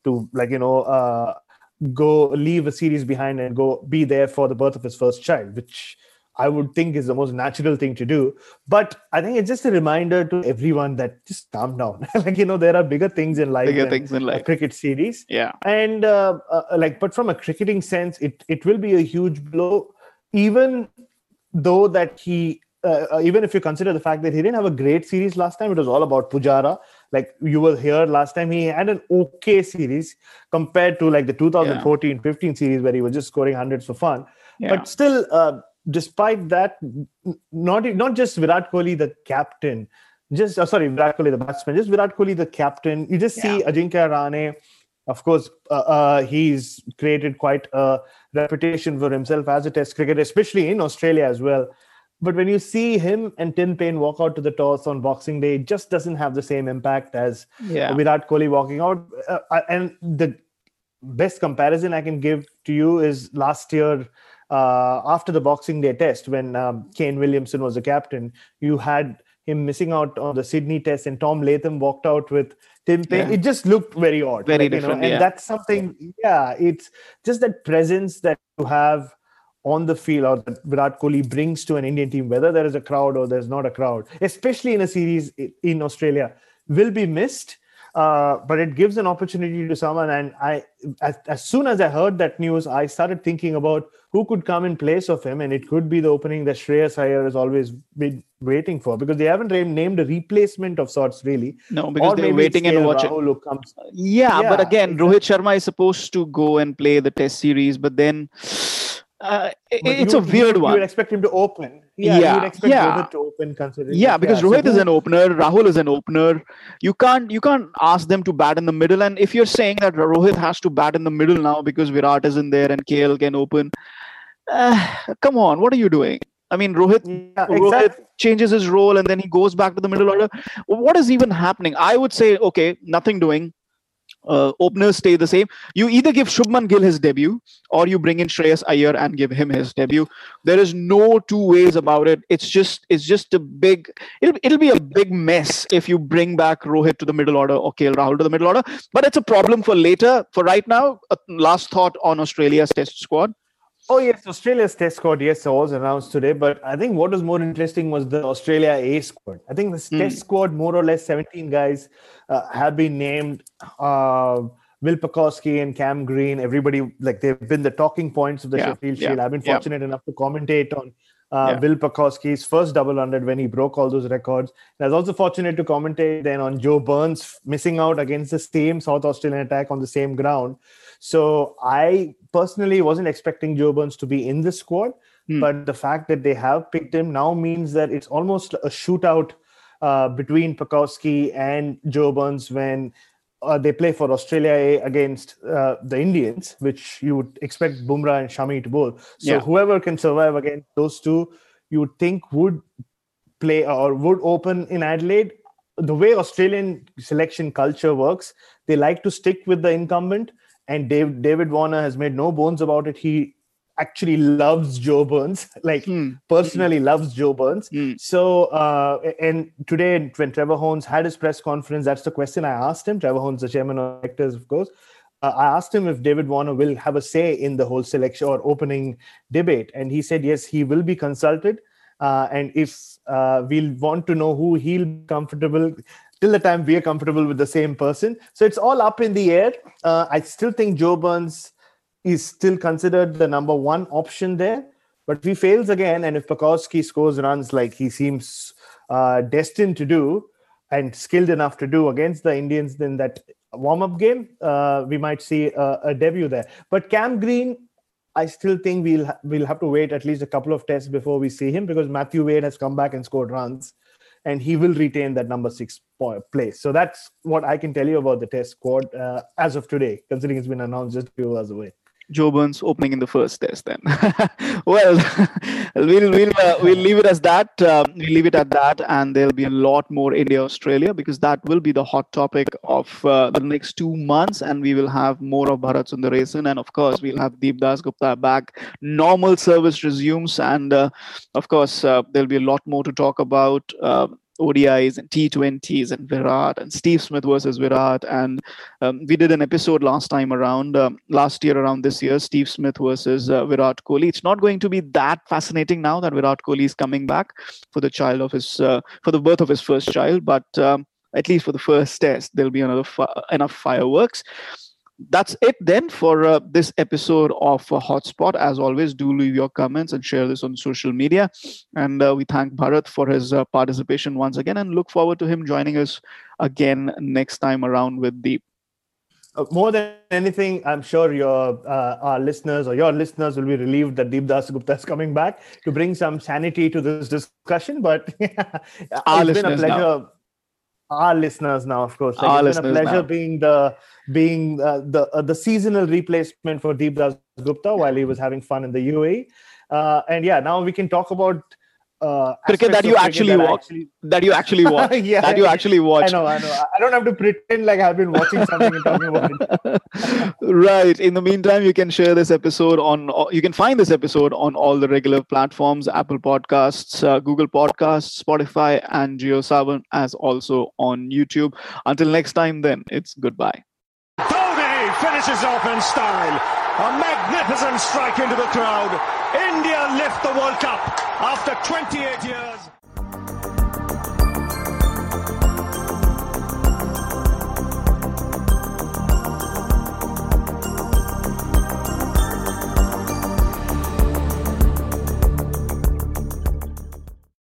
to go leave a series behind and go be there for the birth of his first child, which I would think is the most natural thing to do. But I think it's just a reminder to everyone that just calm down. There are bigger things in life than a cricket series. Yeah. And but from a cricketing sense, it will be a huge blow, even though that he, even if you consider the fact that he didn't have a great series last time, it was all about Pujara. You will hear last time he had an okay series compared to the 2014-15 series where he was just scoring hundreds for fun. Yeah. But still, despite that, not just Virat Kohli the captain, Virat Kohli the batsman, just Virat Kohli the captain. You just see Ajinkya Rahane. Of course, he's created quite a reputation for himself as a Test cricketer, especially in Australia as well. But when you see him and Tim Paine walk out to the toss on Boxing Day, it just doesn't have the same impact as Virat Kohli walking out. And the best comparison I can give to you is last year, after the Boxing Day test, when Kane Williamson was the captain, you had him missing out on the Sydney test, and Tom Latham walked out with Tim Paine. It just looked very odd. Very different. And that's something, it's just that presence that you have on the field, or that Virat Kohli brings to an Indian team, whether there is a crowd or there's not a crowd, especially in a series in Australia, will be missed. But it gives an opportunity to someone. And as soon as I heard that news, I started thinking about who could come in place of him. And it could be the opening that Shreyas Iyer has always been waiting for, because they haven't named a replacement of sorts, really. No, because they're waiting and watching. But again, Rohit Sharma is supposed to go and play the test series. But then It's a weird one. You would expect him to open. You would expect Rohit to open considering. Yeah, because Rohit is an opener, Rahul is an opener. You can't ask them to bat in the middle. And if you're saying that Rohit has to bat in the middle now because Virat isn't there and KL can open, come on, what are you doing? I mean, Rohit changes his role and then he goes back to the middle order. What is even happening? I would say, okay, nothing doing. Openers stay the same. You either give Shubman Gill his debut or you bring in Shreyas Iyer and give him his debut. There is no two ways about it. It's just a big, it'll be a big mess if you bring back Rohit to the middle order or KL Rahul to the middle order. But it's a problem for later. For right now, last thought on Australia's test squad. Oh, yes, Australia's test squad, was announced today. But I think what was more interesting was the Australia A squad. I think this test squad, more or less 17 guys have been named. Will Pucovski and Cam Green, everybody, like they've been the talking points of the Sheffield Shield. I've been fortunate enough to commentate on Will Pucovski's first double 100 when he broke all those records. And I was also fortunate to commentate then on Joe Burns missing out against the same South Australian attack on the same ground. So I personally wasn't expecting Joe Burns to be in the squad, but the fact that they have picked him now means that it's almost a shootout between Pucovski and Joe Burns when they play for Australia A against the Indians, which you would expect Bumrah and Shami to bowl. So whoever can survive against those two, you would think would play or would open in Adelaide. The way Australian selection culture works, they like to stick with the incumbent. And David Warner has made no bones about it. He actually loves Joe Burns, personally loves Joe Burns. So, and today when Trevor Horns had his press conference, that's the question I asked him. Trevor Horns, the chairman of directors, of course. I asked him if David Warner will have a say in the whole selection or opening debate. And he said, yes, he will be consulted. And if we'll want to know who he'll be comfortable till the time we are comfortable with the same person. So it's all up in the air. I still think Joe Burns is still considered the number one option there. But if he fails again, and if Pucovski scores runs like he seems destined to do and skilled enough to do against the Indians in that warm-up game, we might see a debut there. But Cam Green, I still think we'll have to wait at least a couple of tests before we see him because Matthew Wade has come back and scored runs. And he will retain that number 6 place. So that's what I can tell you about the test squad as of today, considering it's been announced just a few hours away. Joe Burns opening in the first test then. Well, we'll leave it as that. We'll leave it at that, and there'll be a lot more India-Australia because that will be the hot topic of the next 2 months, and we will have more of Bharat Sundaresan, and of course we'll have Deep Das Gupta back. Normal service resumes, and of course there'll be a lot more to talk about. ODIs and T20s and Virat and Steve Smith versus Virat. And we did an episode last year around this year, Steve Smith versus Virat Kohli. It's not going to be that fascinating now that Virat Kohli is coming back for the for the birth of his first child. But at least for the first test, there'll be enough fireworks. That's it then for this episode of Hotspot. As always, do leave your comments and share this on social media. And we thank Bharat for his participation once again and look forward to him joining us again next time around with Deep. More than anything, I'm sure our listeners will be relieved that Deep Das Gupta is coming back to bring some sanity to this discussion. But it's been a pleasure. Now. Our listeners now, of course. It's been a pleasure being the seasonal replacement for Deep Das Gupta while he was having fun in the UAE. And now we can talk about cricket that you actually watch. That you actually watch. I know. I don't have to pretend like I've been watching something and talking about it. Right. In the meantime, you can share this episode you can find this episode on all the regular platforms: Apple Podcasts, Google Podcasts, Spotify, and JioSaavn, as also on YouTube. Until next time, then it's goodbye. Dhoni finishes off in style. A magnificent strike into the crowd. India lift the World Cup after 28 years.